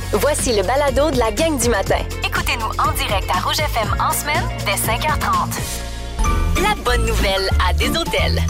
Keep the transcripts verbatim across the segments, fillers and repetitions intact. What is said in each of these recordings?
Voici le balado de la gang du matin. Écoutez-nous en direct à Rouge F M en semaine dès cinq heures trente. La bonne nouvelle à des hôtels.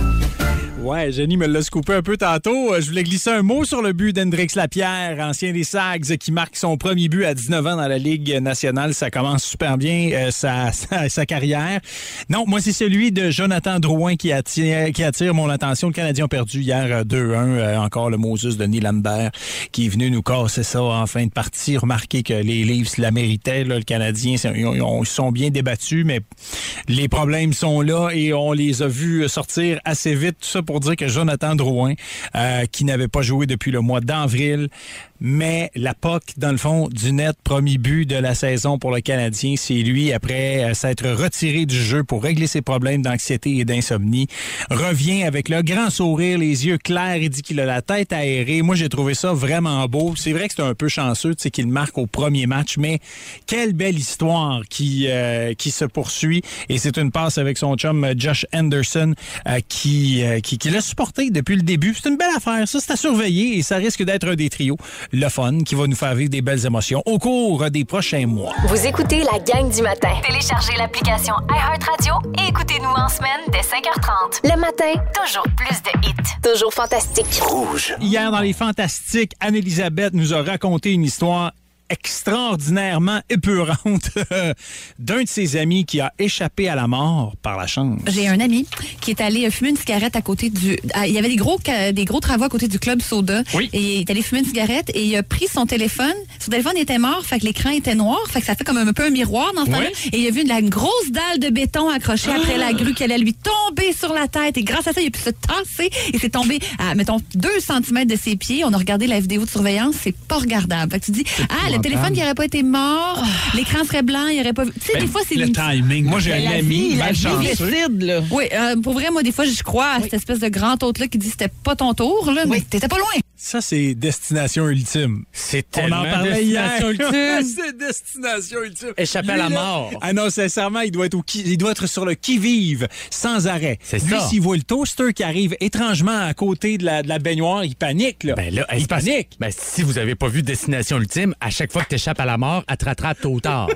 Ouais, Jenny me l'a scoopé un peu tantôt. Je voulais glisser un mot sur le but d'Hendrix Lapierre, ancien des Sags, qui marque son premier but à dix-neuf ans dans la Ligue nationale. Ça commence super bien, euh, sa, sa, sa carrière. Non, moi, c'est celui de Jonathan Drouin qui attire, qui attire mon attention. Le Canadien a perdu hier deux un. Euh, encore le Moses de Nylander qui est venu nous casser ça en fin de partie. Remarquez que les Leafs la méritaient. Là, le Canadien, ils, ont, ils sont bien débattus, mais les problèmes sont là et on les a vus sortir assez vite. Tout ça pour dire que Jonathan Drouin, euh, qui n'avait pas joué depuis le mois d'avril, mais la P O C, dans le fond, du net, premier but de la saison pour le Canadien, c'est lui, après euh, s'être retiré du jeu pour régler ses problèmes d'anxiété et d'insomnie, revient avec le grand sourire, les yeux clairs, il dit qu'il a la tête aérée. Moi, j'ai trouvé ça vraiment beau. C'est vrai que c'est un peu chanceux, tu sais, qu'il marque au premier match, mais quelle belle histoire qui, euh, qui se poursuit. Et c'est une passe avec son chum Josh Anderson euh, qui, euh, qui, qui l'a supporté depuis le début. C'est une belle affaire. Ça, c'est à surveiller et ça risque d'être un des trios. Le fun qui va nous faire vivre des belles émotions au cours des prochains mois. Vous écoutez la gang du matin. Téléchargez l'application iHeartRadio et écoutez-nous en semaine dès cinq heures trente. Le matin, toujours plus de hits. toujours fantastique. Rouge. Hier, dans les Fantastiques, Anne-Élisabeth nous a raconté une histoire extraordinairement épeurante d'un de ses amis qui a échappé à la mort par la chance. J'ai un ami qui est allé fumer une cigarette à côté du... Il y avait des gros, des gros travaux à côté du Club Soda. Oui. Et il est allé fumer une cigarette et il a pris son téléphone. Son téléphone était mort, fait que l'écran était noir, fait que ça fait comme un peu un miroir dans ce temps-là. Et il a vu la grosse dalle de béton accrochée ah. après la grue qui allait lui tomber sur la tête. Et grâce à ça, il a pu se tasser et s'est tombé à, mettons, deux centimètres de ses pieds. On a regardé la vidéo de surveillance, c'est pas regardable. Fait que tu dis, ah, le téléphone qui n'aurait pas été mort, oh. l'écran serait blanc, il aurait pas vu. Tu sais, ben, des fois, c'est... Le une... timing. Moi, j'ai un ami malchanceux. Là. Oui, euh, pour vrai, moi, des fois, je crois à oui. cette espèce de grand hôte-là qui dit que c'était pas ton tour, là, oui. mais t'étais pas loin. Ça, c'est destination ultime. C'est On tellement en parlait destination hier. ultime. C'est destination ultime. Échapper à la mort. Ah non, sincèrement, il doit être au qui, il doit être sur le qui-vive, sans arrêt. C'est Lui, ça. s'il voit le toaster qui arrive étrangement à côté de la, de la baignoire, il panique, là. Ben là, il panique. Ben, si vous avez pas vu Destination Ultime, à chaque fois que t'échappes à la mort, elle te rattrape tôt ou tard.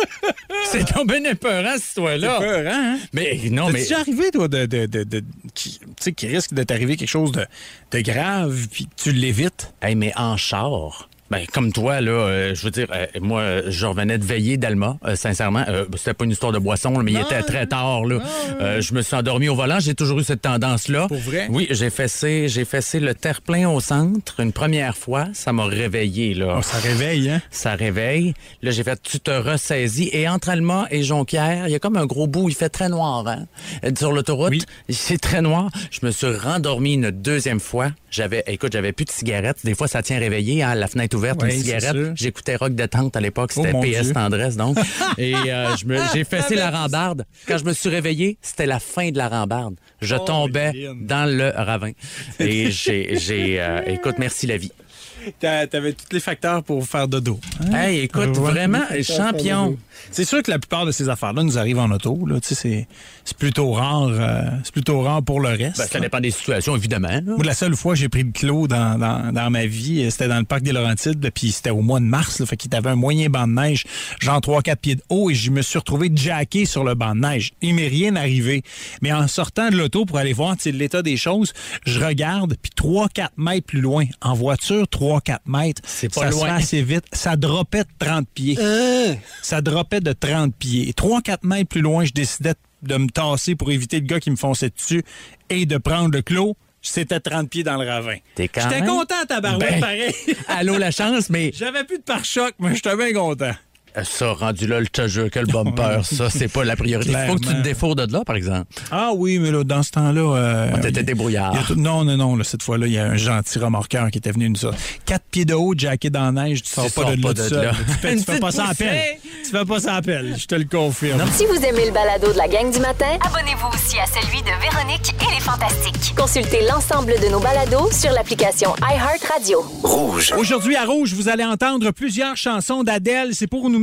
C'est tombé épeurant, cette histoire-là. C'est peur, hein? Mais non, T'as-tu mais... déjà arrivé, toi, de, de, de, de, qui, tu sais, qui risque de t'arriver quelque chose de, de grave, puis tu l'évites? Hey, mais en char... Ben, comme toi, là, euh, je veux dire, euh, moi, euh, je revenais de veiller d'Alma, euh, sincèrement. Euh, c'était pas une histoire de boisson, là, mais non, il était très tard, là. Euh, je me suis endormi au volant. J'ai toujours eu cette tendance-là. Pour vrai? Oui, j'ai fessé, j'ai fessé le terre-plein au centre une première fois. Ça m'a réveillé, là. Oh, ça réveille, hein? Ça réveille. Là, j'ai fait, tu te ressaisis. Et entre Alma et Jonquière, il y a comme un gros bout. Il fait très noir, hein? Sur l'autoroute, oui. C'est très noir. Je me suis rendormi une deuxième fois. J'avais, écoute, j'avais plus de cigarettes. Des fois, ça tient réveillé, hein, la fenêtre ouverte, oui, une cigarette. J'écoutais Rock Détente à l'époque. C'était oh, P S Dieu. Tendresse, donc. Et euh, je me, j'ai fessé la rambarde. Quand je me suis réveillé, c'était la fin de la rambarde. Je oh, tombais Lynn. Dans le ravin. Et j'ai, j'ai euh, écoute, merci la vie. T'avais tous les facteurs pour faire dodo. Hein? Hey, écoute, euh, vraiment, champion. C'est sûr que la plupart de ces affaires-là nous arrivent en auto. Là. Tu sais, c'est, c'est plutôt rare. Euh, c'est plutôt rare pour le reste. Ben, ça dépend des situations, évidemment. Là. Moi, la seule fois que j'ai pris le clos dans, dans, dans ma vie, c'était dans le parc des Laurentides, puis c'était au mois de mars. Là, fait qu'il y avait un moyen banc de neige, genre trois quatre pieds de haut, et je me suis retrouvé jacké sur le banc de neige. Il m'est rien arrivé. Mais en sortant de l'auto pour aller voir l'état des choses, je regarde, puis trois quatre mètres plus loin, en voiture, trois quatre mètres, c'est pas ça loin. se fait assez vite. Ça dropait de trente pieds. Euh. Ça dropait de trente pieds. trois quatre mètres plus loin, je décidais de me tasser pour éviter le gars qui me fonçait dessus et de prendre le clos. C'était trente pieds dans le ravin. J'étais même... content, tabarouette, ben, pareil. Allô, la chance, mais... J'avais plus de pare-choc, mais j'étais bien content. Ça, rendu là, le te jure que le bumper, ça, c'est pas la priorité. Il faut que tu te défoures de là, par exemple. Ah oui, mais là, dans ce temps-là... Euh, On t'était débrouillard. Tout... Non, non, non, là, cette fois-là, il y a un gentil remorqueur qui était venu nous ça. Quatre pieds de haut, jacké dans la neige, tu sors pas de là, de ça. Tu fais, tu fais pas ça en pelle. Tu fais pas ça en pelle, je te le confirme. Non. Si vous aimez le balado de la gang du matin, abonnez-vous aussi à celui de Véronique et les Fantastiques. Consultez l'ensemble de nos balados sur l'application iHeartRadio. Rouge. Aujourd'hui, à Rouge, vous allez entendre plusieurs chansons d'Adèle. C'est pour nous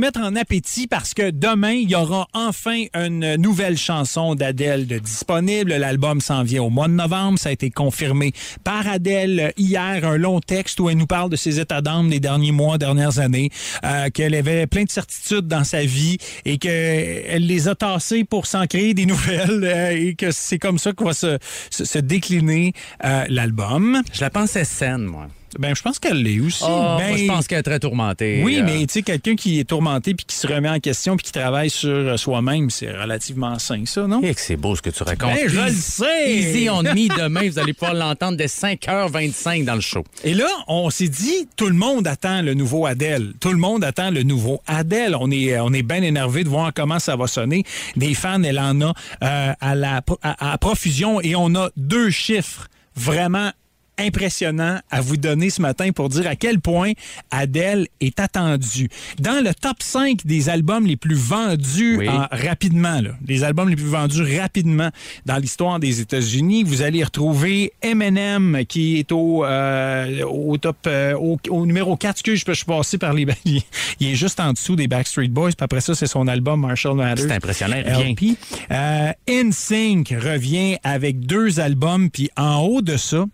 mettre en appétit parce que demain, il y aura enfin une nouvelle chanson d'Adèle de disponible. L'album s'en vient au mois de novembre. Ça a été confirmé par Adèle hier. Un long texte où elle nous parle de ses états d'âme des derniers mois, dernières années, euh, qu'elle avait plein de certitudes dans sa vie et qu'elle les a tassées pour s'en créer des nouvelles euh, et que c'est comme ça qu'on va se, se, se décliner euh, l'album. Je la pensais saine, moi. Ben, je pense qu'elle l'est aussi. Oh, ben, moi, je pense qu'elle est très tourmentée. Oui, euh... mais tu sais, quelqu'un qui est tourmenté puis qui se remet en question puis qui travaille sur soi-même, c'est relativement sain, ça, non? Et que c'est beau ce que tu racontes. Ben, je le sais! Easy on me demain, vous allez pouvoir l'entendre dès cinq heures vingt-cinq dans le show. Et là, on s'est dit, tout le monde attend le nouveau Adèle. Tout le monde attend le nouveau Adèle. On est, on est bien énervé de voir comment ça va sonner. Des fans, elle en a euh, à, la, à, à profusion et on a deux chiffres vraiment impressionnant à vous donner ce matin pour dire à quel point Adèle est attendue. Dans le top cinq des albums les plus vendus oui. en, rapidement, là, les albums les plus vendus rapidement dans l'histoire des États-Unis, vous allez retrouver Eminem qui est au, euh, au top, euh, au, au numéro quatre. Excuse, je peux je suis passé par les... Il est juste en dessous des Backstreet Boys, puis après ça, c'est son album Marshall Mathers. C'est impressionnant, rien. Euh, N Sync revient avec deux albums, puis en haut de ça,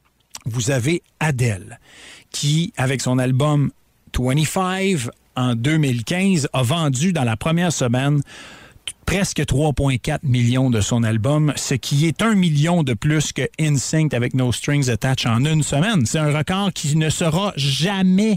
vous avez Adèle, qui, avec son album vingt-cinq en deux mille quinze, a vendu dans la première semaine presque trois virgule quatre millions de son album, ce qui est un million de plus que N Sync avec No Strings Attached en une semaine. C'est un record qui ne sera jamais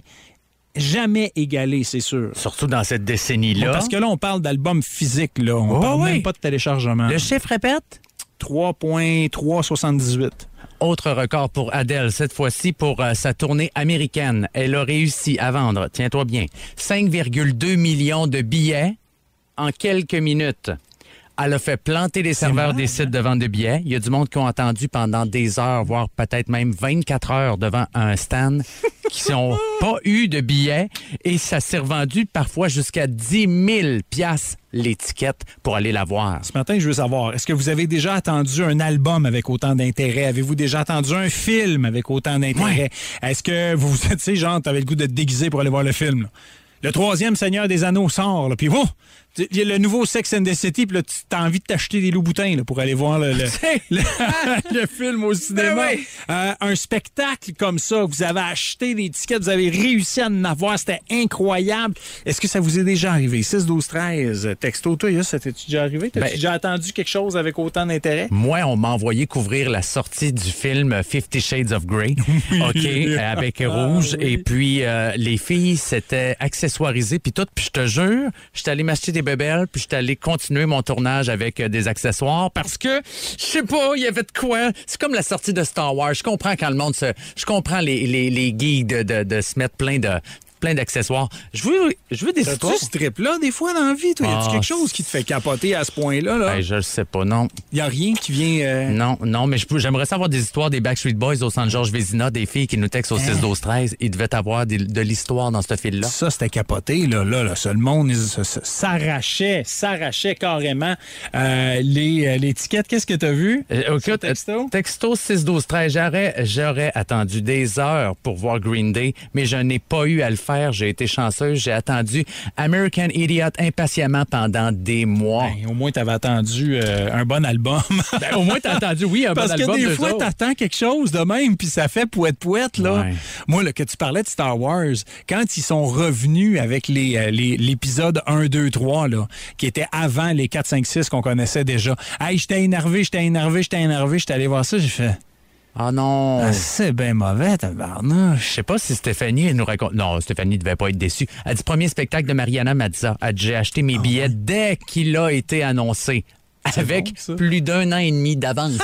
Jamais égalé, c'est sûr. Surtout dans cette décennie-là. Parce que là, on parle d'album physique, là. On oh, parle oui. même pas de téléchargement. Le chiffre répète? trois virgule trois soixante-dix-huit. Autre record pour Adèle, cette fois-ci pour euh, sa tournée américaine. Elle a réussi à vendre, tiens-toi bien, cinq virgule deux millions de billets en quelques minutes. Elle a fait planter les serveurs mal, des sites de vente de billets. Il y a du monde qui ont attendu pendant des heures, voire peut-être même vingt-quatre heures devant un stand qui n'ont pas eu de billets. Et ça s'est revendu parfois jusqu'à dix mille piastres l'étiquette pour aller la voir. Ce matin, je veux savoir, est-ce que vous avez déjà attendu un album avec autant d'intérêt? Avez-vous déjà attendu un film avec autant d'intérêt? Ouais. Est-ce que vous vous êtes, tu sais, genre, t'avais le goût de te déguiser pour aller voir le film, là? Le troisième Seigneur des Anneaux sort, là, puis oh, il y a le nouveau Sex and the City, puis là, tu as envie de t'acheter des loups-boutins là, pour aller voir le, le, le, le film au cinéma. Ben oui. euh, un spectacle comme ça, vous avez acheté des tickets, vous avez réussi à en avoir, c'était incroyable. Est-ce que ça vous est déjà arrivé? six, douze, treize, texto, toi, ça t'es-tu déjà arrivé? T'as-tu ben, déjà attendu quelque chose avec autant d'intérêt? Moi, on m'a envoyé couvrir la sortie du film Fifty Shades of Grey, OK, avec Rouge, ah, oui. Et puis euh, les filles, c'était accessoirisé, puis tout, puis je te jure, j'étais allé m'acheter des bébelles, puis j'étais allé continuer mon tournage avec euh, des accessoires parce que, je sais pas, il y avait de quoi. C'est comme la sortie de Star Wars. Je comprends quand le monde se... Je comprends les, les, les geeks de, de, de se mettre plein de... plein d'accessoires. Je veux, je veux des histoires. Tu ce trip-là, des fois, dans la vie, toi? Ah, y a-tu quelque chose qui te fait capoter à ce point-là? Là? Ben, je le sais pas, non. Y a rien qui vient... Euh... Non, non, mais je peux, j'aimerais savoir des histoires des Backstreet Boys au centre Georges Vézina, des filles qui nous textent au six douze treize. Ils devaient avoir des, de l'histoire dans ce fil-là. Ça, c'était capoté, là. Là, là, ça, le monde il, ça, ça, s'arrachait, s'arrachait carrément euh, les, l'étiquette. Qu'est-ce que t'as vu? Euh, écoute, texto? Texto six douze treize. J'aurais, j'aurais attendu des heures pour voir Green Day, mais je n'ai pas eu à le faire. J'ai été chanceux. J'ai attendu American Idiot impatiemment pendant des mois. Ben, au moins, tu avais attendu euh, un bon album. Ben, au moins, tu as attendu, oui, un bon album. Parce que des fois, tu attends quelque chose de même, puis ça fait pouette-pouette. Là. Ouais. Moi, là, que tu parlais de Star Wars, quand ils sont revenus avec les, euh, les, l'épisode un, deux, trois, là, qui était avant les quatre, cinq, six qu'on connaissait déjà. Hey, j'étais énervé, j'étais énervé, j'étais énervé, j'étais allé voir ça, j'ai fait... Ah non! Ah, c'est bien mauvais, tabarnouche. Je sais pas si Stéphanie elle nous raconte... Non, Stéphanie devait pas être déçue. Elle dit premier spectacle de Mariana Mazza. Elle dit j'ai acheté mes oh, billets oui. dès qu'il a été annoncé. C'est avec bon, plus d'un an et demi d'avance.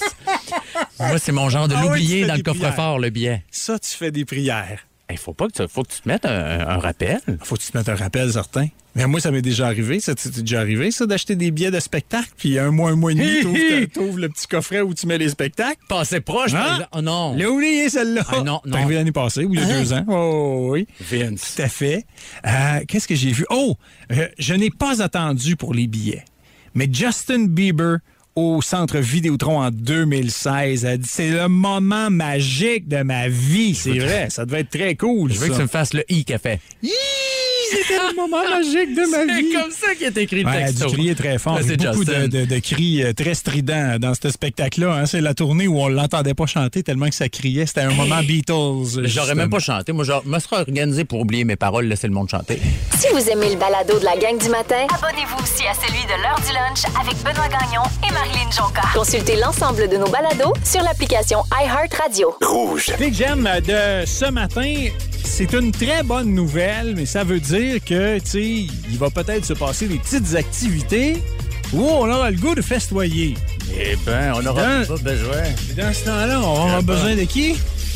Moi, c'est mon genre de ah, l'oublier oui, dans le coffre-fort, le billet. Ça, tu fais des prières. Il faut pas que tu, faut que tu te mettes un, un rappel. Faut que tu te mettes un rappel, certain. Mais moi, ça m'est déjà arrivé. Ça t'est déjà arrivé, ça, d'acheter des billets de spectacle, puis un mois, un mois et demi, t'ouvres, t'ouvres le petit coffret où tu mets les spectacles. Passé proche, hein? mais... Oh non. L'ai oublié, celle-là. Ah, non, non. T'es arrivé l'année passée, ou il y a hein? deux ans. Oh, oui. Vince. Tout à fait. Euh, qu'est-ce que j'ai vu? Oh, euh, je n'ai pas attendu pour les billets. Mais Justin Bieber... au Centre Vidéotron en deux mille seize. Elle dit, c'est le moment magique de ma vie. C'est vrai, ça devait être très cool. Je veux ça. que tu me fasses le i qu'elle fait. Easy c'était le moment magique de ma vie. C'est comme ça qu'il est écrit le ouais, texto. Elle a dû crier très fort. Ouais, Il y a beaucoup Justin. de, de, de cris euh, très stridents dans ce spectacle-là. Hein. C'est la tournée où on l'entendait pas chanter tellement que ça criait. C'était un moment Beatles. J'aurais même pas chanté. Moi, je me serais organisé pour oublier mes paroles, laisser le monde chanter. Si vous aimez le balado de la gang du matin, Abonnez-vous aussi à celui de l'heure du lunch avec Benoît Gagnon et Marilyn Jonca. consultez l'ensemble de nos balados sur l'application iHeartRadio. Rouge. Ce que j'aime de ce matin, c'est une très bonne nouvelle, mais ça veut dire que, tu sais, il va peut-être se passer des petites activités où on aura le goût de festoyer. Eh ben, on n'aura Dans- pas besoin Et dans ce temps-là, on va avoir besoin de qui?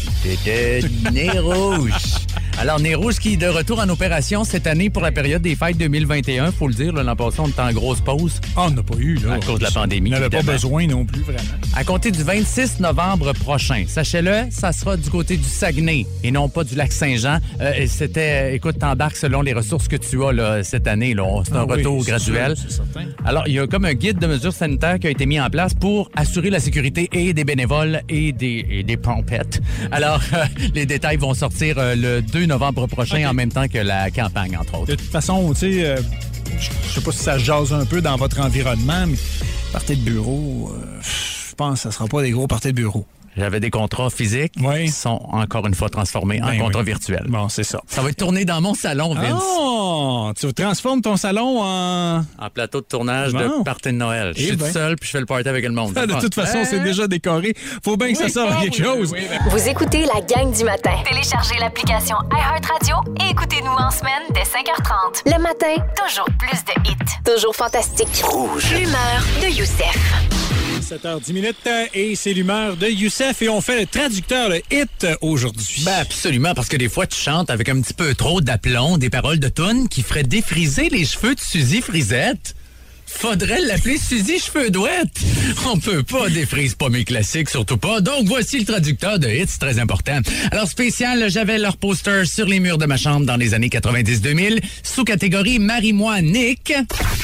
de Nez Rouge. Alors, Nez Rouge qui est de retour en opération cette année pour la période des fêtes deux mille vingt et un. Faut le dire, là, l'an passé, on était en grosse pause Ah, on n'a pas eu, là. à cause de la pandémie. On n'avait pas évidemment. besoin non plus, vraiment. À compter du vingt-six novembre prochain. Sachez-le, ça sera du côté du Saguenay et non pas du lac Saint-Jean. Euh, et c'était, euh, écoute, t'embarques selon les ressources que tu as là, cette année. Là. On- C'est un Ah oui, retour c'est graduel. sûr, c'est certain. Alors, il y a comme un guide de mesures sanitaires qui a été mis en place pour assurer la sécurité et des bénévoles et des, et des pompettes. Alors, euh, les détails vont sortir euh, le deux novembre prochain OK. en même temps que la campagne, entre autres. De toute façon, tu sais, euh, je je sais pas si ça jase un peu dans votre environnement, mais parties de bureau, euh, je pense que ça sera pas des gros parties de bureau. J'avais des contrats physiques Oui. qui sont encore une fois transformés en Ben contrats oui. virtuels. Bon, c'est ça. Ça va être tourné dans mon salon, Vince. Oh! Tu transformes ton salon en... En plateau de tournage Bon. de party de Noël. Je Eh suis ben. tout seul puis je fais le party avec le monde. De toute façon, c'est déjà décoré. Faut bien que ça serve à quelque chose. Vous écoutez la gang du matin. Téléchargez l'application iHeartRadio et écoutez-nous en semaine dès cinq heures trente. Le matin, Toujours plus de hits. toujours fantastique. L'humeur de Youssef. sept heures dix minutes euh, et c'est l'humeur de Youssef et on fait le traducteur, le hit euh, aujourd'hui. Ben absolument, parce que des fois, tu chantes avec un petit peu trop d'aplomb, des paroles de tunes qui feraient défriser les cheveux de Suzy Frisette. Faudrait l'appeler Suzy Cheveux Douette. On peut pas défrise pas mes classiques, surtout pas. Donc, voici le traducteur de hits, très important. Alors, spécial, j'avais leur poster sur les murs de ma chambre dans les années quatre-vingt-dix deux mille, sous catégorie Marie-moi Nick.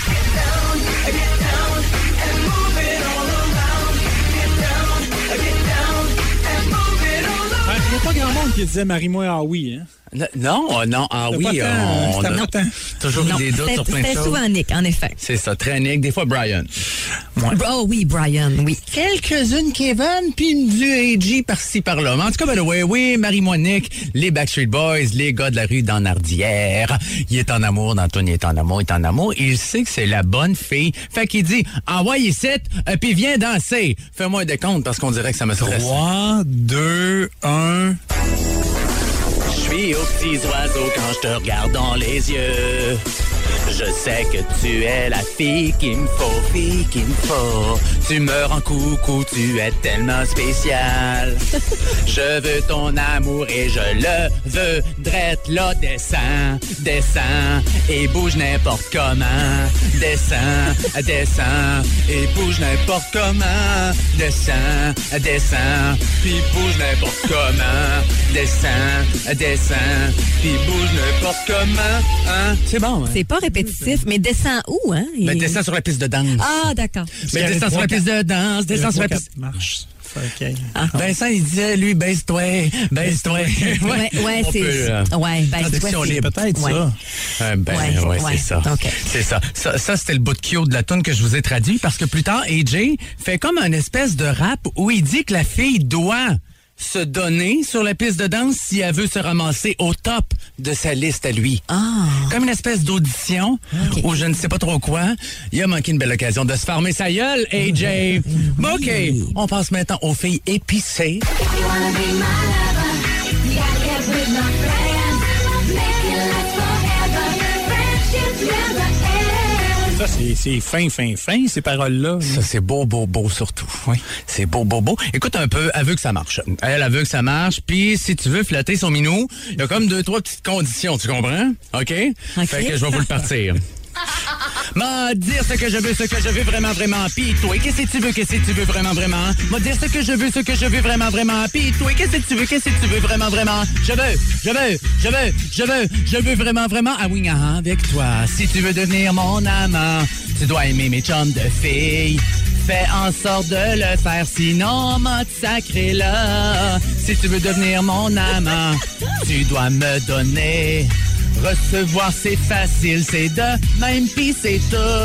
Ah, il n'y a pas grand monde qui disait Marie-moi ah oui, hein? Non, oh non, ah C'était oui, pas tant, on c'était a pas tant. toujours eu des doutes C'était sur plein de c'était choses. souvent Nick, en effet. C'est ça, très Nick, des fois Brian. Oh oui, Brian, oui. Quelques-unes Kevin, puis du A G par-ci par-là. Mais en tout cas, by the way, oui, Marie-moi Nick, les Backstreet Boys, les gars de la rue dans Nardière. Il est en amour, Antoine, il est en amour, il est en amour. Il sait que c'est la bonne fille. Fait qu'il dit, envoie ici, euh, puis viens danser. Fais-moi des comptes parce qu'on dirait que ça me stresse. trois, deux, un... Je suis aux petits oiseaux quand je te regarde dans les yeux. Je sais que tu es la fille qu'il me faut, fille qu'il me faut. Tu me rends coucou, tu es tellement spécial. Je veux ton amour et je le veux. Drette là, descends, descends et bouge n'importe comment. Descends, descends et bouge n'importe comment. Descends, descends, puis bouge n'importe comment. Descends, descends, puis bouge n'importe comment. Hein? C'est bon, hein? C'est pas répétitif, mais descend où, hein? Il- Mais descends sur la piste de danse. Ah, d'accord. Mais descends sur la piste de danse, descends sur la piste. Marche. OK. Vincent, il disait, lui, baisse-toi, baisse-toi. Ouais, ouais, On c'est. peut, euh, ouais, ben, c'est traduction quoi, c'est- libre. Peut-être Ouais. ça. Euh, ben, Ouais, ouais, ouais, c'est ça. OK. C'est ça. Ça, ça, c'était le bout de Kyo de la tune que je vous ai traduit parce que plus tard, A J fait comme un espèce de rap où il dit que la fille doit se donner sur la piste de danse si elle veut se ramasser au top de sa liste à lui. Ah. Comme une espèce d'audition ou je ne sais pas trop quoi. Il a manqué une belle occasion de se farmer sa gueule, A J. OK, on passe maintenant aux filles épicées. Ça, c'est c'est fin, fin, fin, ces paroles-là. Ça, c'est beau, beau, beau surtout. Oui. C'est beau, beau, beau. Écoute un peu, elle veut que ça marche. Elle, elle veut que ça marche. Puis, si tu veux flatter son minou, il y a comme deux, trois petites conditions, tu comprends? OK? OK. Fait que je vais vous le partir. M'a dire ce que je veux, ce que je veux vraiment, vraiment. Pis toi, qu'est-ce que tu veux, qu'est-ce que tu veux vraiment, vraiment? M'a dire ce que je veux, ce que je veux vraiment, vraiment. Pis toi, qu'est-ce que tu veux, qu'est-ce que tu veux vraiment, vraiment? Je veux, je veux, je veux, je veux, je veux vraiment, vraiment. Ah oui, ah, avec toi. Si tu veux devenir mon amant, tu dois aimer mes chums de filles. Fais en sorte de le faire, sinon m'a sacré là. Si tu veux devenir mon amant, tu dois me donner Recevoir, c'est facile, c'est de même, pis c'est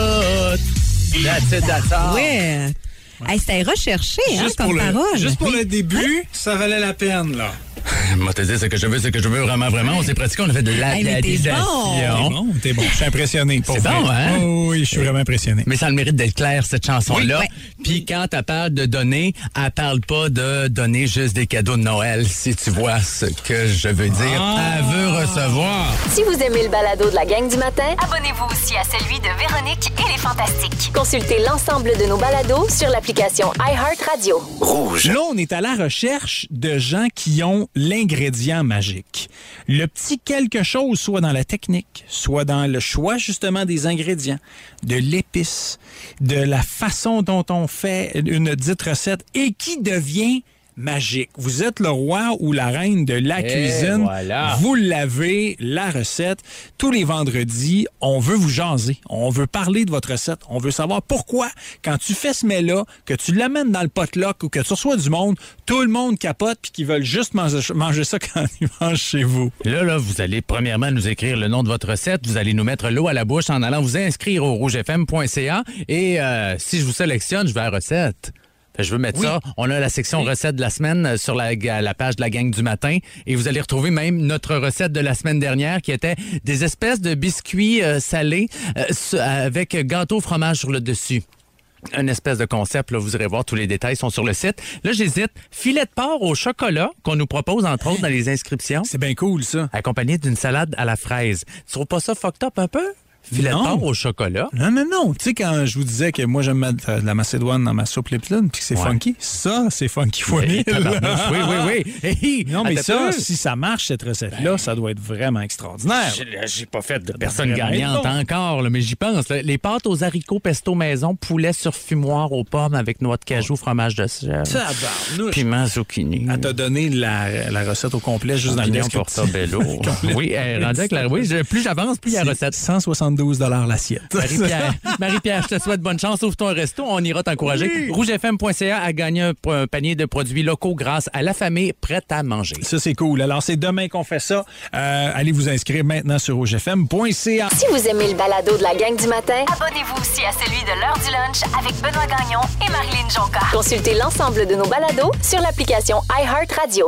tout. That's it, that's all. Ouais. Hey, c'était recherché, hein, Juste comme pour le, parole. juste pour Oui. le début, ça valait la peine, là. Moi, te dire ce que je veux, ce que je veux vraiment, vraiment. On s'est pratiqué, on a fait de Hey, mais t'es T'es l'adaptation. bon, t'es bon. Je suis impressionné. pour C'est vrai. bon, hein? Oh, oui, je suis vraiment impressionné. Mais ça a le mérite d'être clair, cette chanson-là. Oui, Puis quand elle parle de donner, elle parle pas de donner juste des cadeaux de Noël, si tu vois ce que je veux dire. Ah. Elle veut recevoir. Si vous aimez le balado de la gang du matin, Abonnez-vous aussi à celui de Véronique et les Fantastiques. consultez l'ensemble de nos balados sur l'application iHeartRadio. Là, on est à la recherche de gens qui ont l'ingrédient magique. Le petit quelque chose, soit dans la technique, soit dans le choix, justement, des ingrédients, de l'épice, de la façon dont on fait une dite recette et qui devient magique. Vous êtes le roi ou la reine de la Et cuisine. voilà. Vous l'avez, la recette. Tous les vendredis, on veut vous jaser. On veut parler de votre recette. On veut savoir pourquoi, quand tu fais ce mets-là, que tu l'amènes dans le potluck ou que tu reçois du monde, tout le monde capote puis qu'ils veulent juste manger, manger ça quand ils mangent chez vous. Là, là, vous allez premièrement nous écrire le nom de votre recette. Vous allez nous mettre l'eau à la bouche en allant vous inscrire au rouge f m point c a. Et euh, si je vous sélectionne, je vais à la recette. Fait, je veux mettre Oui. ça. On a la section recettes de la semaine euh, sur la, la page de la gang du matin. Et vous allez retrouver même notre recette de la semaine dernière qui était des espèces de biscuits euh, salés euh, s- avec gâteau fromage sur le dessus. Un espèce de concept, là, vous irez voir, tous les détails sont sur le site. Là, j'hésite. Filet de porc au chocolat qu'on nous propose, entre autres, dans les inscriptions, C'est bien cool, ça. accompagné d'une salade à la fraise. Tu trouves pas ça fucked up un peu? Filet Non. de porc au chocolat? Non, non, non. Tu sais, quand je vous disais que moi, j'aime mettre euh, de la macédoine dans ma soupe Lipton puis que c'est Ouais. funky, ça, c'est funky fois Hey, mille. tabarnouche, oui, oui, oui. Hey, Non, mais attends ça, un peu. si ça marche, cette recette-là, ça doit être vraiment extraordinaire. J'ai- J'ai pas fait de personne vraiment gagnante être bon. encore, là, mais j'y pense. là. Les pâtes aux haricots pesto maison, poulet sur fumoir aux pommes avec noix de cajou, fromage de chèvre, Tabarnouche. piment zucchini. Elle t'a donné la, la recette au complet juste dans le Champignon descriptif. portobello. Oui, elle est rendue avec la... Oui, je- plus j'avance, plus il y a C'est recette. cent soixante-douze l'assiette. Marie-Pierre, Marie-Pierre, je te souhaite bonne chance. Ouvre ton resto, on ira t'encourager. Oui. rouge f m point c a a gagné un, un panier de produits locaux grâce à la famille prête à manger. Ça, c'est cool. Alors, c'est demain qu'on fait ça. Euh, allez vous inscrire maintenant sur rouge f m point c a. Si vous aimez le balado de la gang du matin, Abonnez-vous aussi à celui de l'heure du lunch avec Benoît Gagnon et Marilyn Jonca. consultez l'ensemble de nos balados sur l'application iHeartRadio.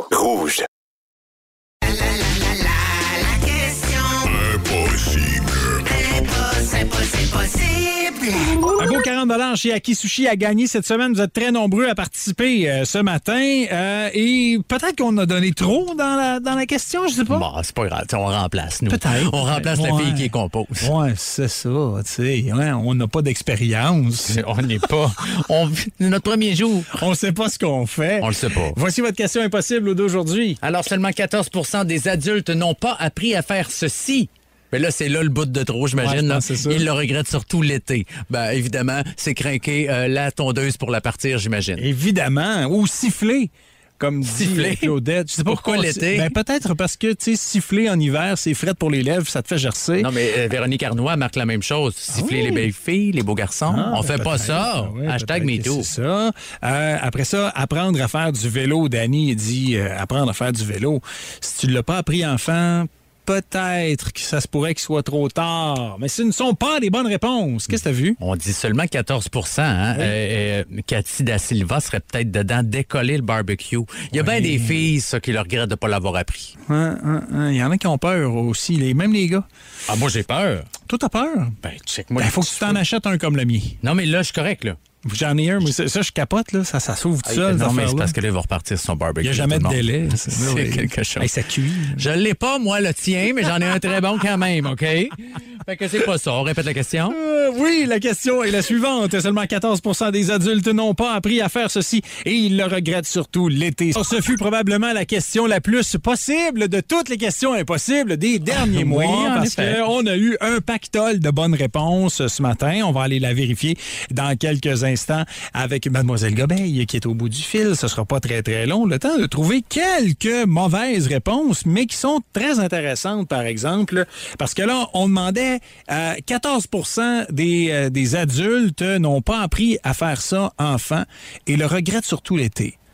Un beau quarante chez Aki Sushi à gagner cette semaine. Vous êtes très nombreux à participer euh, ce matin. Euh, et peut-être qu'on a donné trop dans la, dans la question, je sais pas. Bon, c'est pas grave, on remplace, nous. Peut-être. On remplace la Ouais. fille qui compose. Ouais, c'est ça, tu sais. Ouais, on n'a pas d'expérience. On n'est pas... On... C'est notre premier jour. On sait pas ce qu'on fait. On le sait pas. Voici votre question impossible d'aujourd'hui. Alors, seulement quatorze pour cent des adultes n'ont pas appris à faire ceci. Mais là, c'est là le bout de trop, Ouais, j'imagine. je là. pense que c'est ça. Ils le regrettent surtout l'été. Ben, évidemment, c'est craquer euh, la tondeuse pour la partir, j'imagine. Évidemment. Ou siffler. Comme dit Siffler? Claudette. Je sais pas Pourquoi pourquoi l'été? Ben, peut-être parce que, tu sais, siffler en hiver, c'est fret pour les lèvres, ça te fait gercer. Non, mais euh, Véronique Arnois marque la même chose. Siffler Ah oui? les belles filles, les beaux garçons. Ah, on fait ben pas peut-être. ça. Ah ouais, Hashtag peut-être MeToo. que C'est ça. Euh, après ça, apprendre à faire du vélo. Danny dit euh, apprendre à faire du vélo. Si tu ne l'as pas appris enfant, peut-être que ça se pourrait qu'il soit trop tard. Mais ce ne sont pas les bonnes réponses. Qu'est-ce que tu as vu? On dit seulement quatorze pour cent. Hein? Euh, euh, Cathy Da Silva serait peut-être dedans décoller le barbecue. Il y a bien des filles, ça, qui le regrettent de ne pas l'avoir appris. Hein, hein, hein. Il y en a qui ont peur aussi, les, même les gars. Ah, moi, j'ai peur. Toi, t'as peur? Ben, check-moi. Il faut que tu t'en achètes un comme le mien. Non, mais là, je suis correct, là. J'en ai un, mais ça, ça, je capote, là. Ça, ça s'ouvre tout seul. non, cette mais c'est affaire-là. parce que là, il va repartir sur son barbecue. Il n'y a jamais tout de le monde. délai. C'est quelque chose. Hey, ça cuit. Je l'ai pas, moi, le tien, mais j'en ai un très bon quand même, OK? Fait que c'est pas ça. On répète la question. Euh, oui, la question est la suivante. Seulement quatorze pour cent des adultes n'ont pas appris à faire ceci et ils le regrettent surtout l'été. Ce fut probablement la question la plus possible de toutes les questions impossibles des derniers Oui, mois en parce effet. qu'on a eu un pactole de bonnes réponses ce matin. On va aller la vérifier dans quelques instants avec Mademoiselle Gobeil qui est au bout du fil. Ce sera pas très, très long. Le temps de trouver quelques mauvaises réponses, mais qui sont très intéressantes, par exemple, parce que là, on demandait euh, quatorze pour cent des, euh, des adultes n'ont pas appris à faire ça enfant et le regrettent surtout l'été.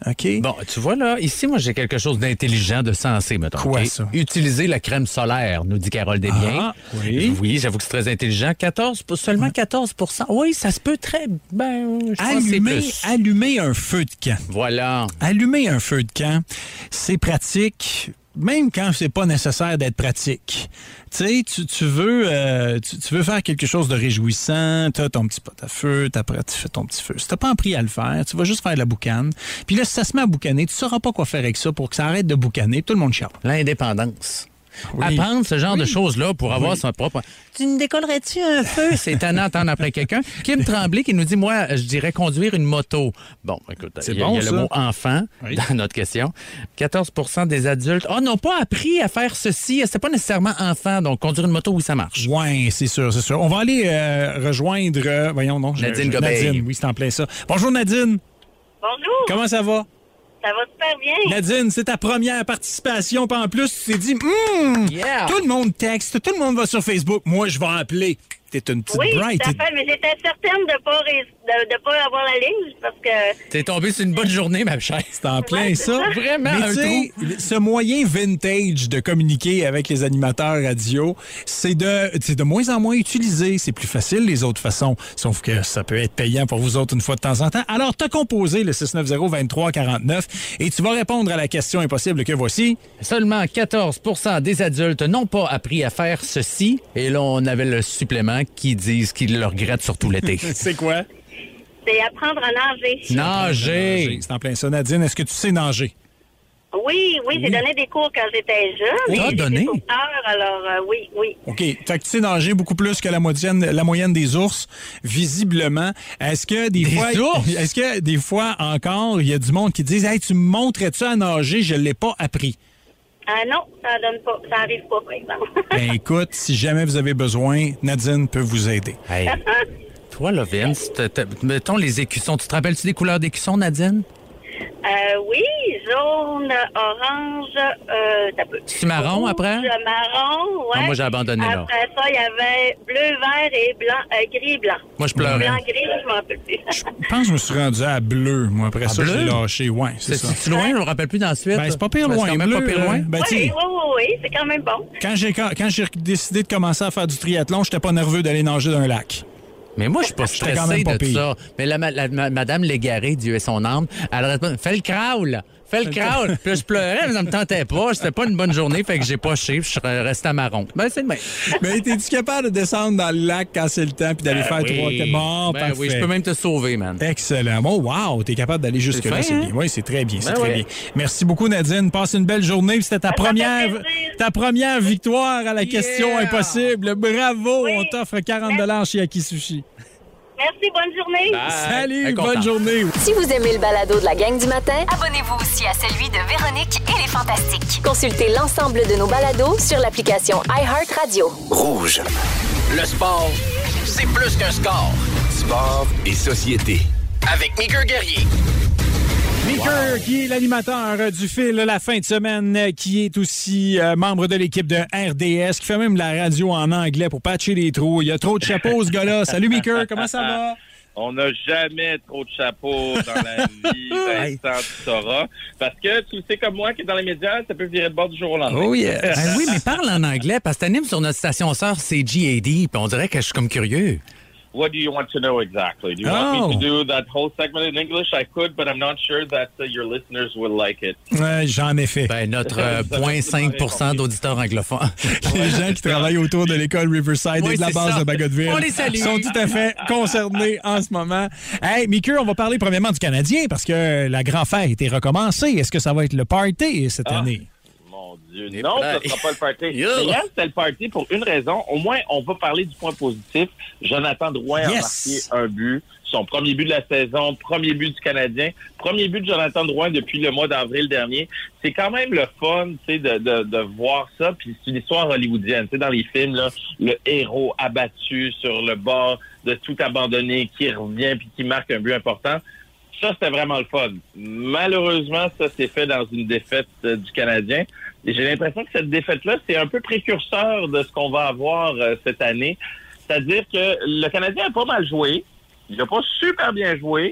OK. Bon, tu vois, là, ici, moi, j'ai quelque chose d'intelligent, de sensé, mettons. Quoi, okay? ça? Utiliser la crème solaire, nous dit Carole Desbiens. Ah, oui. Oui, j'avoue que c'est très intelligent. quatorze, seulement quatorze pour cent. Oui, ça se peut très... Ben, je pense que c'est Allumer, plus. allumer un feu de camp. Voilà. Allumer un feu de camp, c'est pratique, même quand c'est pas nécessaire d'être pratique. Tu sais, tu, tu veux euh, tu, tu veux faire quelque chose de réjouissant, tu as ton petit pot à feu, après tu fais ton petit feu. Si t'as pas appris à le faire, tu vas juste faire de la boucane. Puis là, si ça se met à boucaner, tu sauras pas quoi faire avec ça pour que ça arrête de boucaner. Tout le monde chiale. L'indépendance. Oui. Apprendre ce genre Oui. de choses-là pour avoir Oui. son propre... Tu me décollerais-tu un feu? C'est étonnant d'entendre après quelqu'un. Kim Tremblay qui nous dit, moi, je dirais conduire une moto. Bon, écoute, il y a, bon, il y a ça. le mot enfant Oui. dans notre question. quatorze pour cent des adultes oh, n'ont pas appris à faire ceci. C'est pas nécessairement enfant, donc conduire une moto, oui, ça marche. Oui, c'est sûr, c'est sûr. On va aller euh, rejoindre... euh, voyons, non. je- Nadine je- Gobeil. Nadine, oui, c'est en plein ça. Bonjour, Nadine. Bonjour, Comment ça va? ça va super bien. Nadine, c'est ta première participation, puis en plus, tu t'es dit, hum, Yeah. tout le monde texte, tout le monde va sur Facebook, moi, je vais appeler. T'es une petite Oui, bright. tout à fait, mais j'étais certaine de ne pas, ré- de, de pas avoir la ligne parce que... T'es tombé sur une bonne journée, ma chère. C'est en plein Ouais, ça. Vraiment, Mais un tu sais, ce moyen vintage de communiquer avec les animateurs radio, c'est de, c'est de moins en moins utilisé. C'est plus facile les autres façons, sauf que ça peut être payant pour vous autres une fois de temps en temps. Alors, t'as composé le six neuf zéro vingt-trois quarante-neuf et tu vas répondre à la question impossible que voici. Seulement quatorze pour cent des adultes n'ont pas appris à faire ceci. Et là, on avait le supplément qui disent qu'ils le regrettent surtout l'été. C'est quoi? C'est apprendre à nager. Nager. C'est en plein ça. Nadine, est-ce que tu sais nager? Oui, oui, j'ai donné des cours quand j'étais jeune. Oui, Et t'as j'étais donné? sauveteur, alors euh, oui, oui. OK. Fait que tu sais nager beaucoup plus que la moyenne, la moyenne des ours, visiblement. Est-ce que des, Des fois. ours? Est-ce que des fois encore, il y a du monde qui dit hey, tu me montrais-tu à nager? Je l'ai pas appris. Ah non, ça donne pas, ça arrive pas, par exemple. Ben écoute, si jamais vous avez besoin, Nadine peut vous aider. Hey. Toi, là, Vince, t'as- t'as- mettons les écussons. Tu te rappelles-tu des couleurs d'écussons, Nadine? Euh, oui, jaune, orange, euh, ça peut. C'est marron Rouge, après? marron, ouais. Ah, moi, j'ai abandonné, là. Après ça, il y avait bleu, vert et blanc, euh, gris et blanc. Moi, je pleurais. Blanc, gris, je m'en rappelle plus. Je pense que je me suis rendu à bleu. Moi, après À ça, bleu? j'ai lâché. Ouais, c'est C'est ça. si loin, je me rappelle plus d'ensuite. Ben, c'est pas pire Ben, loin. C'est quand même bleu, pas pire loin. euh, ben, tu Oui, sais, oui, oui, oui, c'est quand même bon. quand j'ai quand, quand j'ai décidé de commencer à faire du triathlon, j'étais pas nerveux d'aller nager dans un lac. Mais moi, je suis pas J'étais quand stressé même pas de pire. ça. Mais la, la- ma- Madame Légaré, Dieu est son âme, elle arrête pas. Fais le crawl! Fais le crawl! Puis là, je pleurais, mais ça me tentait pas. C'était pas une bonne journée, fait que j'ai pas chiffre. Je serais resté à marron. Ben, c'est le même. Mais t'es-tu capable de descendre dans le lac quand c'est le temps puis d'aller faire oui. trois, quatre... Bon, Ben parfait. oui, je peux même te sauver, man. Excellent. Bon, wow, t'es capable d'aller jusque-là, C'est c'est fin, bien. hein? Oui, c'est très bien, c'est Ben très ouais. bien. Merci beaucoup, Nadine. Passe une belle journée. Puis C'était ta Ça fait première, plaisir. ta première victoire à la question Yeah! impossible. Bravo, Oui. on t'offre quarante dollars chez Aki Sushi. Merci, bonne journée. Salut, Elle est bonne contente. journée. Si vous aimez le balado de la gang du matin, Abonnez-vous aussi à celui de Véronique et les Fantastiques. consultez l'ensemble de nos balados sur l'application iHeartRadio. Rouge. Le sport, c'est plus qu'un score. Sport et société. Avec Miguel Guerrier. Meeker, qui est l'animateur du fil la fin de semaine, qui est aussi euh, membre de l'équipe de R D S, qui fait même la radio en anglais pour patcher les trous. Il y a trop de chapeaux, ce gars-là. Salut, Meeker, comment ça va? On n'a jamais trop de chapeaux dans la vie, Vincent, tu sauras. Parce que tu le sais comme moi que dans les médias, ça peut virer de bord du jour au lendemain. Oh yes. Ben oui, mais parle en anglais, parce que t'animes sur notre station sœur C G A D, puis on dirait que je suis comme curieux. What do you want to know exactly? Do you Oh. want me to do that whole segment in English? I could, but I'm not sure that uh, your listeners will like it. Ouais, j'en ai fait. Ben, notre euh, zéro virgule cinq pour cent d'auditeurs anglophones. Les gens qui travaillent autour de l'école Riverside Oui, et de la c'est base ça. de Bagotville On les salue. sont tout à fait concernés en ce moment. Hey, Meeker, on va parler premièrement du Canadien parce que la grand fête est recommencée. Est-ce que ça va être le party cette Ah. année? Mon Dieu, Et non, voilà. ce sera pas le party. Yo. Mais hier, c'était le party pour une raison. Au moins, on va parler du point positif. Jonathan Drouin a Yes. marqué un but. Son premier but de la saison, premier but du Canadien, premier but de Jonathan Drouin depuis le mois d'avril dernier. C'est quand même le fun, tu sais, de, de, de voir ça. Puis c'est une histoire hollywoodienne. Tu sais, dans les films, là, le héros abattu sur le bord de tout abandonner, qui revient puis qui marque un but important. Ça, c'était vraiment le fun. Malheureusement, ça s'est fait dans une défaite euh, du Canadien. Et j'ai l'impression que cette défaite-là, c'est un peu précurseur de ce qu'on va avoir euh, cette année. C'est-à-dire que le Canadien a pas mal joué. Il n'a pas super bien joué,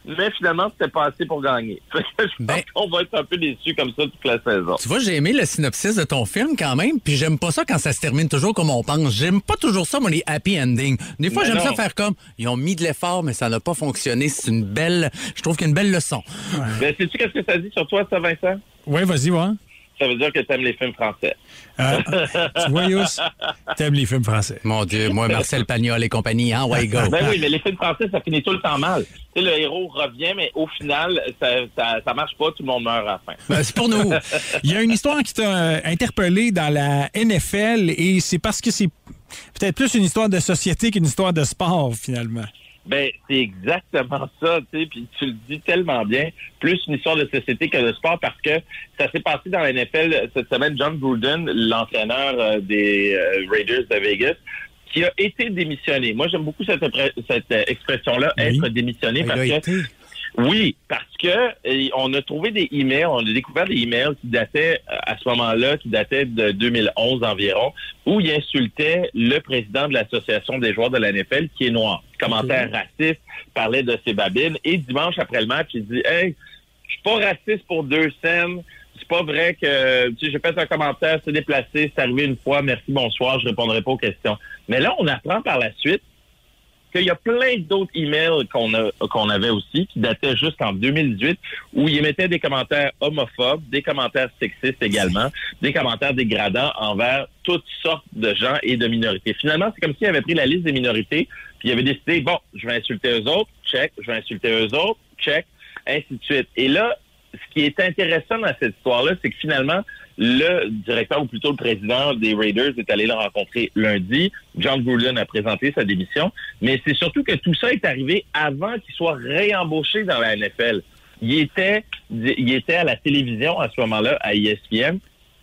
mais finalement, c'était pas assez pour gagner. Je pense ben, qu'on va être un peu déçus comme ça toute la saison. Tu vois, j'ai aimé le synopsis de ton film quand même, puis j'aime pas ça quand ça se termine toujours comme on pense. J'aime pas toujours ça, moi, les happy endings. Des fois, mais j'aime non. ça faire comme, ils ont mis de l'effort, mais ça n'a pas fonctionné. C'est une belle, je trouve qu'il y a une belle leçon. Ouais. Ben, sais-tu qu'est-ce que ça dit sur toi, ça, Vincent? Oui, vas-y, voir. Ça veut dire que t'aimes les films français. Euh, tu vois, Yous, t'aimes les films français. Mon Dieu, moi, Marcel Pagnol et compagnie, hein, ouais, go. Ben oui, mais les films français, ça finit tout le temps mal. Tu sais, le héros revient, mais au final, ça, ça, ça marche pas, tout le monde meurt à la fin. Ben, c'est pour nous. Il y a une histoire qui t'a euh, interpellé dans la N F L et c'est parce que c'est peut-être plus une histoire de société qu'une histoire de sport, finalement. Ben, c'est exactement ça, tu sais, puis tu le dis tellement bien, plus une histoire de société que de sport, parce que ça s'est passé dans la N F L cette semaine. John Gruden, l'entraîneur euh, des euh, Raiders de Vegas, qui a été démissionné. Moi, j'aime beaucoup cette, cette euh, expression-là, oui. être démissionné, Il parce a que... été. Oui, parce que euh, on a trouvé des emails, on a découvert des emails qui dataient euh, à ce moment-là, qui dataient de deux mille onze environ, où il insultait le président de l'association des joueurs de la N F L, qui est noir. Commentaire okay. raciste, parlait de ses babines, et dimanche après le match, il dit « Hey, je suis pas raciste pour deux scènes, c'est pas vrai que tu sais, j'ai fait un commentaire, c'est déplacé, c'est arrivé une fois, merci, bonsoir, je répondrai pas aux questions. » Mais là, on apprend par la suite qu'il y a plein d'autres emails qu'on a, qu'on avait aussi, qui dataient jusqu'en deux mille dix-huit, où il émettait des commentaires homophobes, des commentaires sexistes également, des commentaires dégradants envers toutes sortes de gens et de minorités. Finalement, c'est comme s'il avait pris la liste des minorités, puis il avait décidé, bon, je vais insulter eux autres, check, je vais insulter eux autres, check, ainsi de suite. Et là, ce qui est intéressant dans cette histoire-là, c'est que finalement, le directeur, ou plutôt le président des Raiders, est allé le rencontrer lundi. John Gruden a présenté sa démission. Mais c'est surtout que tout ça est arrivé avant qu'il soit réembauché dans la N F L. Il était, il était à la télévision à ce moment-là, à E S P N.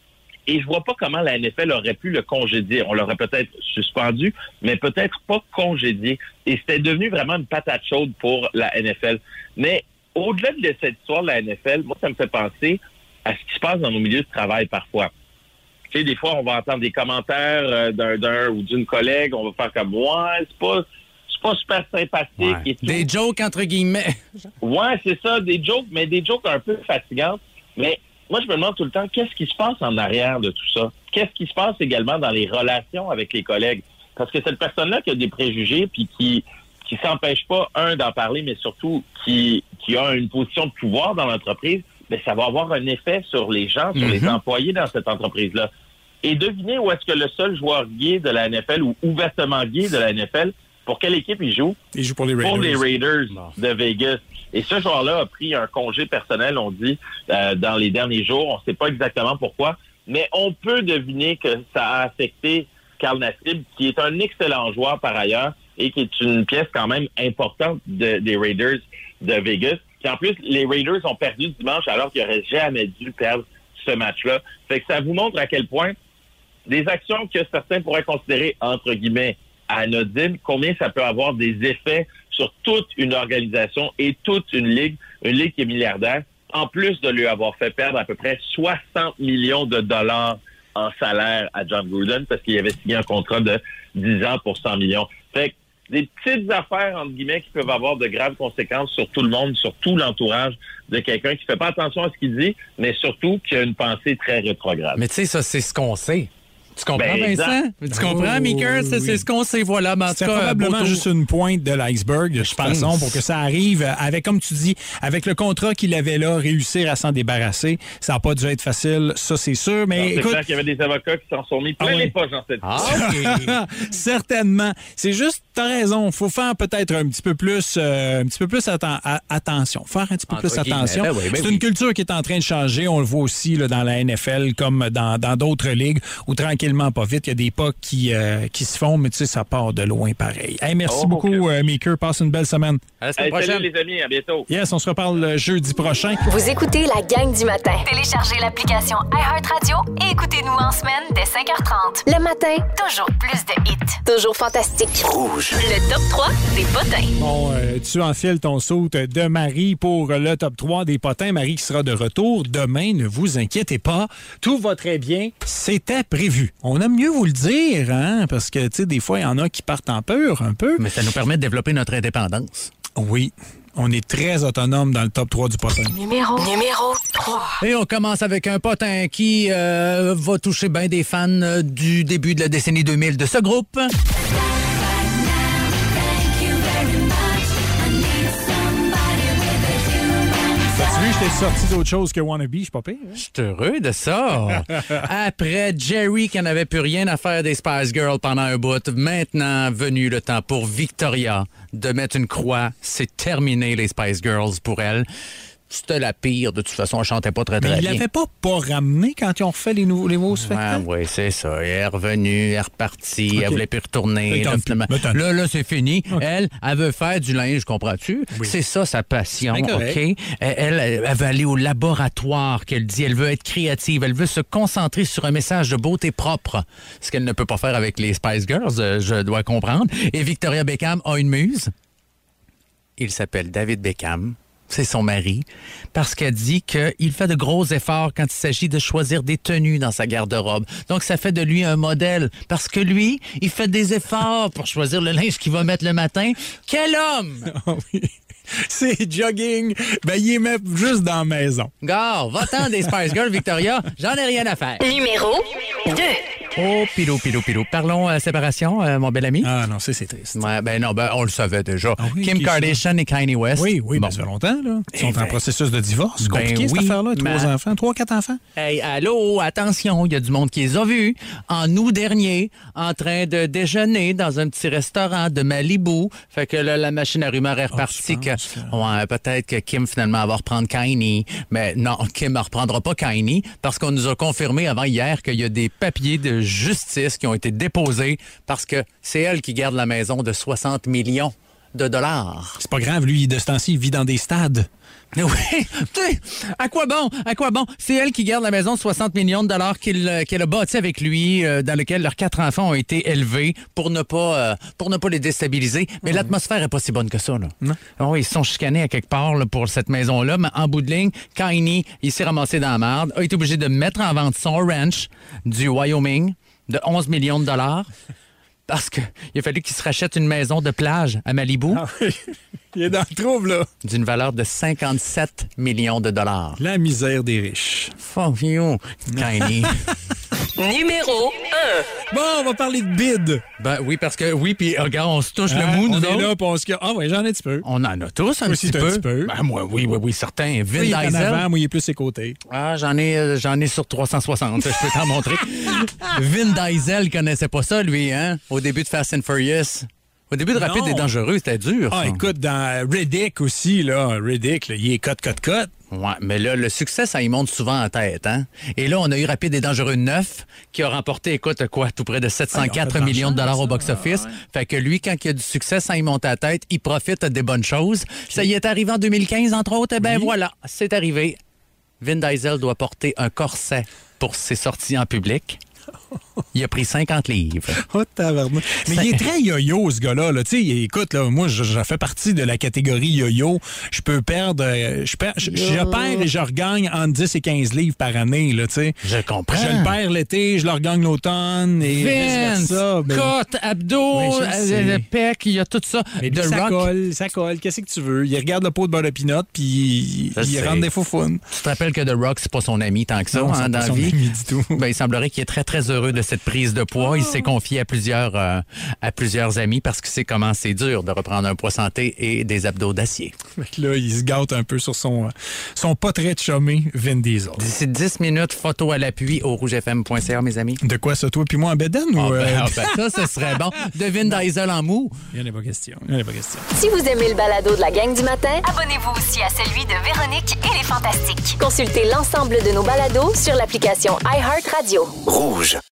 Et je vois pas comment la N F L aurait pu le congédier. On l'aurait peut-être suspendu, mais peut-être pas congédié. Et c'était devenu vraiment une patate chaude pour la N F L. Mais au-delà de cette histoire de la N F L, moi, ça me fait penser à ce qui se passe dans nos milieux de travail parfois. Tu sais, des fois, on va entendre des commentaires euh, d'un, d'un ou d'une collègue, on va faire comme « Ouais, c'est pas, c'est pas super sympathique. Ouais. » et tout. Des jokes, entre guillemets. Ouais, c'est ça, des jokes, mais des jokes un peu fatigantes. Mais moi, je me demande tout le temps, qu'est-ce qui se passe en arrière de tout ça? Qu'est-ce qui se passe également dans les relations avec les collègues? Parce que cette personne-là qui a des préjugés, puis qui qui s'empêche pas, un, d'en parler, mais surtout qui, qui a une position de pouvoir dans l'entreprise, mais ça va avoir un effet sur les gens, sur mm-hmm. les employés dans cette entreprise-là. Et devinez où est-ce que le seul joueur gay de la N F L ou ouvertement gay de la N F L, pour quelle équipe il joue? Il joue pour les Raiders. Pour les Raiders bon. de Vegas. Et ce joueur-là a pris un congé personnel, on dit, euh, dans les derniers jours. On ne sait pas exactement pourquoi, mais on peut deviner que ça a affecté Carl Nassib, qui est un excellent joueur par ailleurs et qui est une pièce quand même importante de, des Raiders de Vegas. Puis en plus, les Raiders ont perdu dimanche alors qu'ils n'auraient jamais dû perdre ce match-là. Fait que ça vous montre à quel point des actions que certains pourraient considérer, entre guillemets, anodines, combien ça peut avoir des effets sur toute une organisation et toute une ligue, une ligue qui est milliardaire, en plus de lui avoir fait perdre à peu près soixante millions de dollars en salaire à John Gruden parce qu'il avait signé un contrat de dix ans pour cent millions. Fait que des petites affaires, entre guillemets, qui peuvent avoir de graves conséquences sur tout le monde, sur tout l'entourage de quelqu'un qui fait pas attention à ce qu'il dit, mais surtout qui a une pensée très rétrograde. Mais tu sais, ça, c'est ce qu'on sait. Tu comprends, ben, Vincent? Tu comprends, oh, Mika? C'est, oui. c'est ce qu'on sait, voilà. Mais en c'est tout cas, probablement Boto... juste une pointe de l'iceberg, de toute façon, pour que ça arrive avec, comme tu dis, avec le contrat qu'il avait là, réussir à s'en débarrasser. Ça n'a pas dû être facile, ça, c'est sûr. Mais non, c'est écoute... clair qu'il y avait des avocats qui s'en sont mis plein ah, les oui. poches dans cette ah, okay. Certainement. C'est juste, t'as raison, faut faire peut-être un petit peu plus, euh, un petit peu plus atten- à- attention. Faire un petit peu Entre plus attention. Ben oui, ben c'est oui. une culture qui est en train de changer. On le voit aussi là, dans la N F L, comme dans, dans d'autres ligues, où tranquillement, pas vite, il y a des pas qui, euh, qui se font, mais tu sais, ça part de loin pareil. Hey, merci oh, beaucoup, okay. euh, Maker. Passe une belle semaine. À la semaine hey, prochaine. Salut les amis, à bientôt. Yes, on se reparle jeudi prochain. Vous écoutez la gang du matin. Téléchargez l'application iHeartRadio et écoutez-nous en semaine dès cinq heures trente. Le matin, toujours plus de hits. Toujours fantastique. Rouge. Le top trois des potins. Bon, euh, tu enfiles ton saut de Marie pour le top trois des potins. Marie qui sera de retour demain, ne vous inquiétez pas. Tout va très bien. C'était prévu. On aime mieux vous le dire, hein, parce que, tu sais, des fois, il y en a qui partent en peur un peu. Mais ça nous permet de développer notre indépendance. Oui. on est très autonome dans le top trois du potin. Numéro, numéro trois. Et on commence avec un potin qui euh, va toucher bien des fans euh, du début de la décennie deux mille de ce groupe. As-tu vu, je t'ai sorti d'autre chose que Wannabe, je suis pas pire. Hein? Je suis heureux de ça. Après Jerry qui n'avait plus rien à faire des Spice Girls pendant un bout, maintenant venu le temps pour Victoria de mettre une croix. C'est terminé les Spice Girls pour elle. C'était la pire. De toute façon, elle chantait pas très, très Mais bien. il l'avait pas pas ramené quand ils ont refait les nouveaux, les nouveaux spectacles? Oui, c'est ça. Elle est revenue, elle est repartie, Okay. elle voulait plus retourner. Là, finalement, là, là, c'est fini. Okay. Elle, elle veut faire du linge, comprends-tu? Oui. C'est ça, sa passion, OK? Elle, elle, elle veut aller au laboratoire, qu'elle dit. Elle veut être créative. Elle veut se concentrer sur un message de beauté propre. Ce qu'elle ne peut pas faire avec les Spice Girls, je dois comprendre. Et Victoria Beckham a une muse. Il s'appelle David Beckham. C'est son mari, parce qu'elle dit qu'il fait de gros efforts quand il s'agit de choisir des tenues dans sa garde-robe. Donc, ça fait de lui un modèle, parce que lui, il fait des efforts pour choisir le linge qu'il va mettre le matin. Quel homme! Oh oui. C'est jogging. Ben, il est même juste dans la maison. Gars, va-t'en des Spice Girls, Victoria. J'en ai rien à faire. Numéro deux. Oh, pilou, pilou, pilou. Parlons euh, séparation, euh, mon bel ami. Ah non, c'est, c'est triste. Ouais, ben non, ben on le savait déjà. Ah oui, Kim Kardashian ça? Et Kanye West. Oui, oui, bon. ben, ça fait longtemps, là. Ils sont ben, en processus de divorce. C'est ben compliqué, oui, cette affaire-là. Trois ma... enfants, trois, quatre enfants. Hey, allô, attention, il y a du monde qui les a vus en août dernier, en train de déjeuner dans un petit restaurant de Malibu. Fait que là, la machine à rumeurs est repartie. Oh, que... que... Ouais, peut-être que Kim, finalement, va reprendre Kanye. Mais non, Kim ne reprendra pas Kanye parce qu'on nous a confirmé avant hier qu'il y a des papiers de justice qui ont été déposés parce que c'est elle qui garde la maison de soixante millions de dollars. C'est pas grave, lui, de ce temps-ci, il vit dans des stades. Oui, tu sais, à quoi bon? À quoi bon? C'est elle qui garde la maison de soixante millions de dollars qu'il, qu'elle a bâtie avec lui, euh, dans lequel leurs quatre enfants ont été élevés pour ne pas, euh, pour ne pas les déstabiliser. Mais mmh. l'atmosphère est pas si bonne que ça, là. Non. Oh, ils se sont chicanés à quelque part là, pour cette maison-là, mais en bout de ligne, Kanye, il s'est ramassé dans la merde, a été obligé de mettre en vente son ranch du Wyoming de onze millions de dollars. Parce qu'il a fallu qu'il se rachète une maison de plage à Malibu. Ah oui. Il est dans le trouble, là. D'une valeur de cinquante-sept millions de dollars. La misère des riches. Fuck you, Kanye. Numéro un. Bon, on va parler de bid. Ben oui, parce que oui, puis regarde, on se touche hein, le mou, nous on autres. est là, puis on se... Ah oui, j'en ai un petit peu. On en a tous un, aussi, petit, peu. un petit peu. Ben moi, oui, oui, oui, certain. Vin oui, il est Diesel. en avant, moi, il est plus ses côtés. Ah, j'en ai, euh, j'en ai sur trois cent soixante, je peux t'en montrer. Vin Diesel connaissait pas ça, lui, hein, au début de Fast and Furious. Au début de non. Rapide et Dangereux, c'était dur. Ah, ça. Écoute, dans Riddick aussi, là, Riddick, là, il est cote, cote, cote. Ouais, mais là, le succès, ça y monte souvent en tête, hein? Et là, on a eu Rapide et Dangereux neuf, qui a remporté, écoute, quoi, tout près de sept cent quatre ah, millions de dollars au box-office. Ah, ouais. Fait que lui, quand il y a du succès, ça y monte à la tête, il profite des bonnes choses. Okay. Ça y est arrivé en deux mille quinze, entre autres, et ben oui. Voilà, c'est arrivé. Vin Diesel doit porter un corset pour ses sorties en public. Il a pris cinquante livres. Oh, tabarnak. Mais il est très yo-yo, ce gars-là. Là. Écoute, là, moi, je, je fais partie de la catégorie yo-yo. Je peux perdre... Je, perds, je, je perds et je regagne entre dix et quinze livres par année. Là, je comprends. Je le perds l'été, je le regagne l'automne. Et Vince, ça, mais... côte, abdos, oui, pec, il y a tout ça. Mais de ça rock. colle, ça colle. Qu'est-ce que tu veux? Il regarde le pot de beurre de pinot, puis il, il rentre des faufounes. Tu te rappelles que The Rock, c'est pas son ami tant que ça, non, hein, dans la vie? Ami du tout. Ben, il semblerait qu'il est très, très heureux de cette prise de poids. Oh. Il s'est confié à plusieurs, euh, à plusieurs amis parce qu'il sait comment c'est dur de reprendre un poids santé et des abdos d'acier. Là, il se gâte un peu sur son, son portrait de chômé, Vin Diesel. D'ici dix minutes, photo à l'appui au rouge f m point c a, mes amis. De quoi ça, toi puis moi en bédaine? Oh, ou ben, euh... oh, ben, ça, ce serait bon. De Vin Diesel en mou. Il n'y en a pas question. Il n'y en a pas question. Si vous aimez le balado de la gang du matin, abonnez-vous aussi à celui de Véronique et les Fantastiques. Consultez l'ensemble de nos balados sur l'application iHeartRadio. Rouge.